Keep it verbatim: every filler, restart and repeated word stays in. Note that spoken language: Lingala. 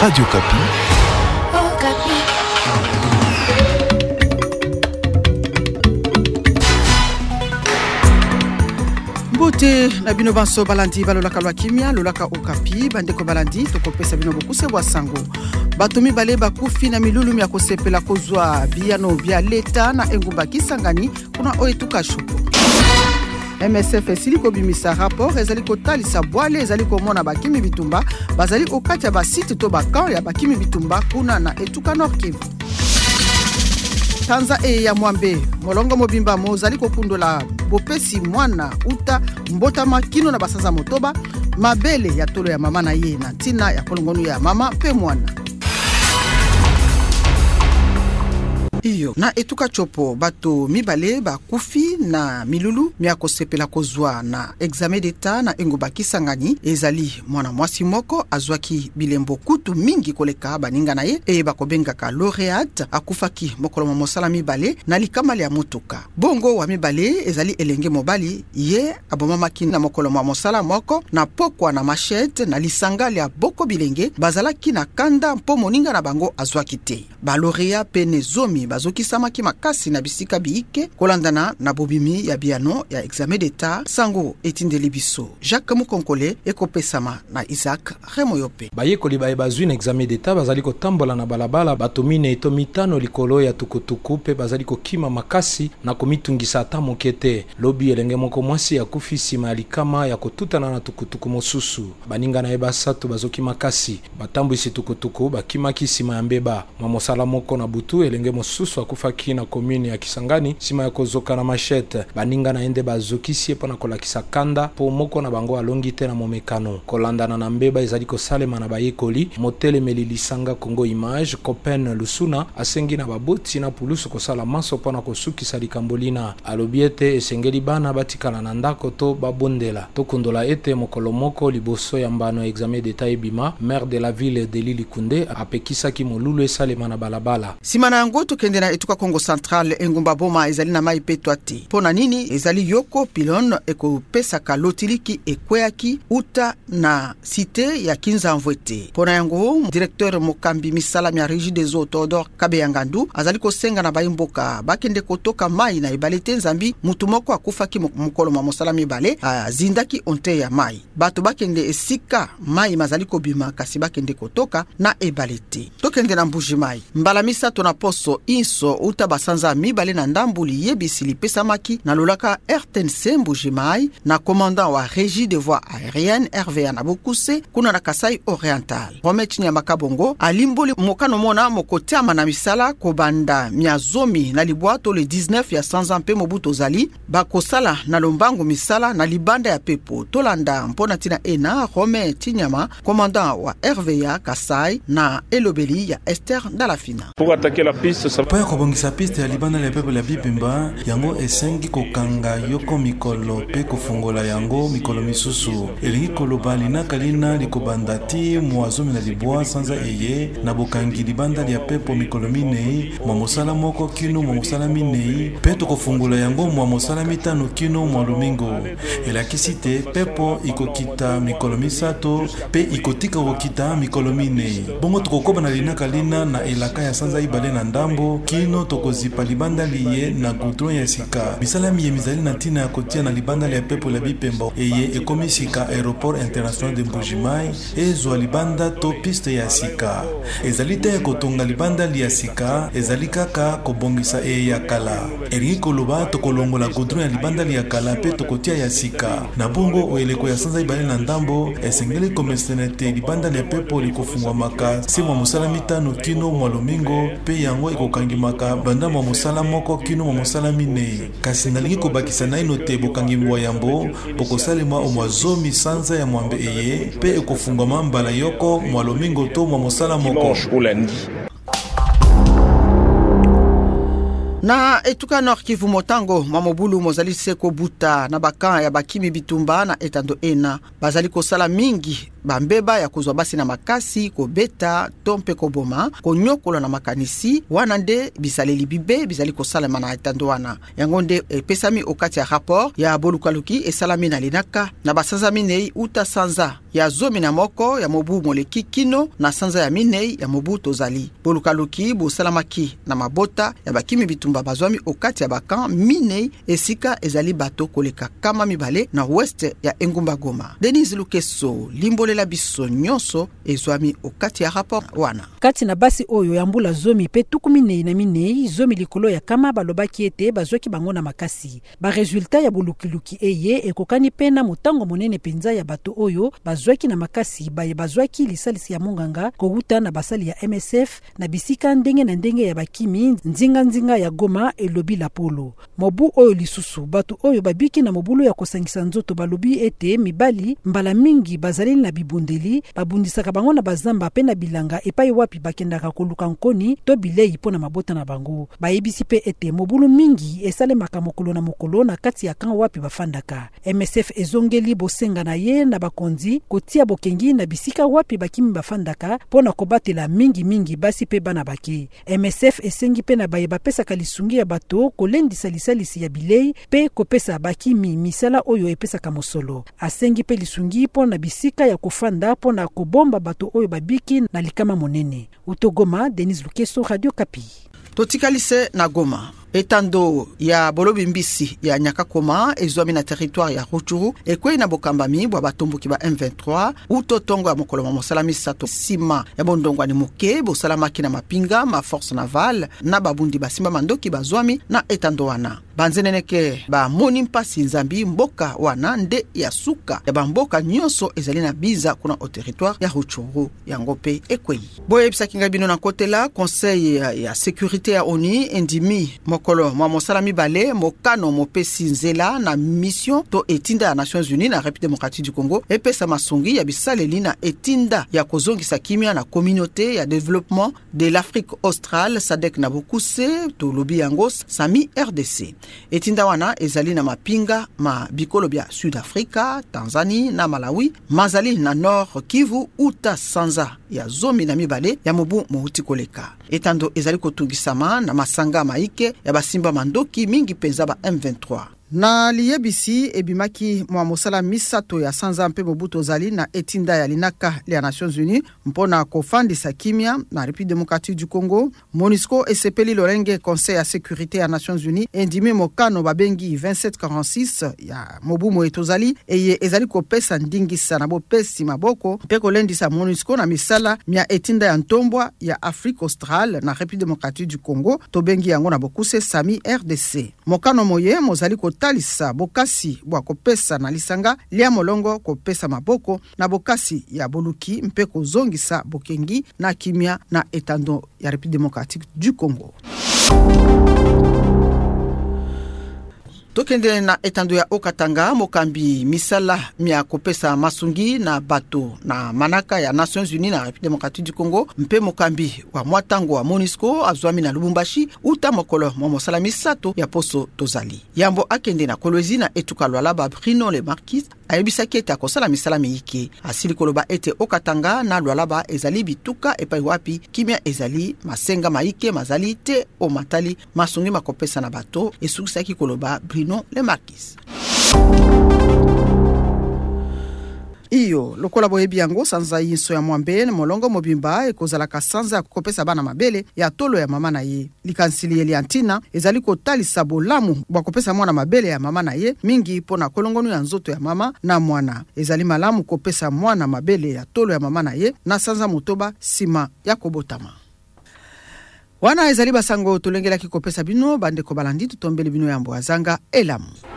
Radio Kapi. Oh, Kapi. Mbote na bino banso balandi balolaka lwa kimia lolaka Okapi bandeko balandi tokopesa bino bokuse bwa sango batomi bale bakufi na milulu ya kosepela kozwa biano bia leta na engumba Kisangani kuna oetuka shuko. M S F esili kobimisa rapport ezali kotalisa bwale ezali komona bakimi bitumba bazali okati ya basite to bakan ya bakimi bitumba kuna na etuka Nord Kivu. Tanza e ya Mwambe molongo mobimba mozali kokundola bopesi mwana uta mbota makino na basanza motoba mabele ya tolo ya mama na ye na tina ya kolongonu ya mama pe mwana. Iyo na etuka chopo bato mibale ba kufi na milulu miako sepela kozwa na examen d'etat na engumba Kisangani ezali mwana mwasi moko azwaki bilembo kutu mingi koleka baninga na ye e bakobengaka laureate akufaki mokolo mosala mibale na likamali ya motuka bongo wa mibale ezali elenge mobali ye abomamaki na mokolo mosala moko na pokwa na machete na lisangali ya boko bilenge bazalaki na kanda mpo moninga na bango azwaki te ba laureate pene zomi bazoki samaki makasi na bisika biike kolandana na bobimi ya biano ya examen d'etat sango etindeli biso Jacques Mukonkole ekopesama na Isaac Remoyope bayekoli baye bazwi na examen d'etat bazali kotambola na balabala batomine eto mitano likolo ya tukutuku pe bazali kokima makasi na komitungisa ata mokete lobi elenge moko mwasi ya kufisima ya likama ya kotutana na tukutuku mosusu baninga na ebasatu bazoki makasi batambwisi tukutuku bakimaki sima ya mbeba mamosala moko na butu elenge mosusu akufaki na commune ya Kisangani sima ya kozoka na machete baninga na ende bazokisi epa na kolakisa kanda po moko na bango alongi te na momekano kolandana na mbeba ezali kosalema na bayekoli motele melilisanga Kongo Image Copen Lusuna asengi na baboti na pulusu kosala maso pona kosukisa likambolina alobiete esengeli bana batikala na ndako to babondela tokondola ete mokolo moko liboso ya mbano ya examen d'etat ebima maire de la ville de Lilikunde apekisaki molulu esalema na balabala sima na yango tokende na etuka Kongo Central engumba boma ezali na mai petwa te pona nini ezali yoko pilon eko pesa kalotiliki ekweaki uta na site ya Kinzamvwete pona yango directeur mokambi misala mya Régie des eaux Todor Kabeyangandu azali kosenga na bayimboka bakende kotoka mai na ebalete nzambi mutu moko akufaki mokolo ma mosala mibale azindaki onte ya mai bato bakende esika mai mazali kobima kasi bakende kotoka na ebalete tokende na mbuji mai mbala misato na poso inso uta basanza mibale na ndambuli yebisi lipesamaki na lolaka R T N C Mbujimai na commandant wa Régie des voies aériennes R V A na Bokuse kuna na Kasai Oriental Romet Nyamakabongo alimboli mokano mona mokotiama na misala kobanda miazomi na libwato le dix-neuf ya sanza mpe mobuto zali bakosala na lombango misala na libanda ya pepo tolanda mpona tina ena Romet Nyama commandant wa R V A Kasai na elobeli ya Esther Dalafina pour attaquer la piste ça pa kobongisa piste ya libanda ya pepo la bipemba yango esengi kokanga yoko mikolo pe kofungola yango mikolo misusu elingi koloba linaka lina likobanda ti mwazomi na libwa sanza eye na bokangi libanda ya pepo mikolo minei mwa mosala moko kino mwa mosala minei pe tokofungola yango mwa mosala mitano kino mwa lumingo elakisi te pepo ikokita mikolo misato pe ikotika kokita mikolo minei bongo tokokoba na linaka lina na elaka ya sanza ibale na ndambo kino tokozipa libanda liye na goudron ya sika bisalami ye mizali na tina ya kotia na libanda ya pepo la bipemba eye ekomi sika aéroport international de Mbujimai ezwa libanda to piste ya sika ezali te ya kotonga libanda li ya sika ezali kaka kobongisa eye ya kala eringi koloba tokolongola goudron ya libanda li ya kala pe tokotia ya sika na bongo oeleko ya sanza ibale na ndambo esengeli komesene te libanda ya pepo likofungwa maka si mwa mosala mitano kino mwa lomingo pe yango ekokangimaka banda mwa mosala moko kino mwa mosala minei kasi nalingi kobakisa naino te bokangi mwa yambo bokosalema omwa zomi sanza ya mwambe eye pe ekofungwama mbala yoko mwa lomingo to mwa mosala moko na etuka Nord Kivu motango mamobulu mozali seko buta na bakan ya bakimi bitumba na etando ena bazali kosala mingi bambeba ya kozwa basi na makasi kobeta to mpe koboma konyokola na makanisi wana nde bisaleli bibe bizali kosalema na etando wana. Yango nde epesami okati ya rapport ya bolukaluki esalami na linaka na basanza minei uta sanza ya zomi na moko ya mobu moleki kino na sanza ya minei ya mobu tozali. Bolukaluki bosalamaki na mabota ya bakimi bitumba bazwami okati ya bakan minei esika ezali bato koleka kama mibale na weste ya Engumba Goma. Denise Lukeso limbolela biso nyonso ezwami okati ya rapport wana. Kati na basi oyo ya mbula zomi pe tuku minei na minei zomi likolo ya kama balobaki ete bazwaki bango na makasi. Ba resultat ya bolukiluki eye ekokani pena motango monene penza ya bato oyo bazwaki na makasi baye bazwaki lisalisi ya monganga kouta na basali ya M S F na bisika ndenge na ndenge ya bakimi nzinga nzinga ya Goma elobi la polo. Mobu oyo lisusu bato oyo babiki na mobulu ya kosangisa nzoto balobi ete mibali mbala mingi bazali na bibundeli babundisaka bango na bazamba pe na bilanga epai wapi bakendaka koluka nkoni to bilei pona mabota na bango. Bayebisi pe ete mobulu mingi esalemaka mokolo na mokolo na kati ya kan wapi bafandaka. M S F ezongeli bosenga na ye na bakonzi kotia bokengi na bisika wapi bakimi bafandaka pona kobatela mingi mingi basi pe bana bake. M S F esengi pe na baye bapesaka lisungi ya bato kolendisa lisalisi ya bilei pe kopesa bakimi misala oyo epesaka mosolo. Asengi pe lisungi pona bisika ya kofanda pona kobomba bato oyo babiki na likama monene. Utogoma, Denise Lukeso, Radio Kapi. Totikalise na Goma. Etando ya bolobi mbisi ya Nyakakoma ezwami na territoire ya Rutshuru ekwe na bokambami bwa batomboki ba M vingt-trois uto tongo ya mokolo mosalami sato sima ya bondongwa ni muke bosalamaki na mapinga ma force navale na babundi basimba mandoki bazwami na etando wana. Banzeneneke ba moni mpasi nzambi mboka wana nde ya suka ya bamboka nyonso ezali na biza kuna au territoire ya Rutshuru yango pe ekwe. Boye bisaki bino na kotela conseil ya, ya sécurité ya O N U endimi mokolo mwa mosalami bale mokano mopesi nzela na mission to etinda ya Nations Unies na République démocratique du Congo epesa masongi ya bisaleli na etinda ya kozongisa kimia na communauté ya développement de l'Afrique australe S A D C na bokuse to lobi yango Sami R D C. Etinda wana ezali na mapinga ma bikolo bya Sud Africa, Tanzanie na Malawi, mazali na Nord Kivu uta sanza ya zomi na mibale ya mobu mohuti koleka. Etando ezali kotungisama na masanga maike ya basimba mandoki mingi penza ba M vingt-trois. Na liyebisi ebimaki mwa mosala misato ya sanza mpe mobuto zali na etinda ya linaka ya Nations Unies mpona kofandisa kimia na République démocratique du Congo. MONUSCO esepeli lorenge Conseil ya sécurité ya Nations Unies endimi mokano babengi vingt-sept quarante-six ya mobumo etozali eye ezali kopesa ndingisa na bopesi maboko mpe kolendisa MONUSCO na misala mia etinda ya ntombwa ya Afrique australe na République démocratique du Congo tobengi yango na bokuse Sami R D C. Mokano moye mozali ko talisa bokasi bwa kopesa na lisanga lia molongo kopesa maboko na bokasi ya boluki mpe kozongisa bokengi na kimia na etando ya République démocratique du Congo. Tokende na etando ya Okatanga mokambi misala mia kopesa masungi na bato na manaka ya Nations Unies na République démocratique du Congo mpe mokambi wa mwatango wa MONUSCO azwami na Lubumbashi uta mokolo mwa mosala misato ya poso tozali. Yambo akende na kolwezi na etuka lwala ba Bruno Le Marquis ayebisaki ete akosala misala meike asili koloba ete Okatanga na lwala ba ezali bituka epai wapi kimia ezali masenga maike mazali te o matali masungi makopesa na bato esukisaki koloba Bruno Le Marquis. Iyo lokola boyebi yango sanza yinso ya mwambe molongo mobimba ekozalaka sanza kopesa bana mabele ya tolo ya mama na ye. Likansili Eliantina ezali kotalisa bolamu bwa kopesa mwana mabele ya mama na ye mingi pona kolongonu ya nzoto ya mama na mwana. Ezali malamu kopesa mwana mabele ya tolo ya mama na ye na sanza motoba sima ya kobotama. Wana ezali basango tolengelaki kopesa bino bande ko balandi tutombele bino yambo azanga elamu.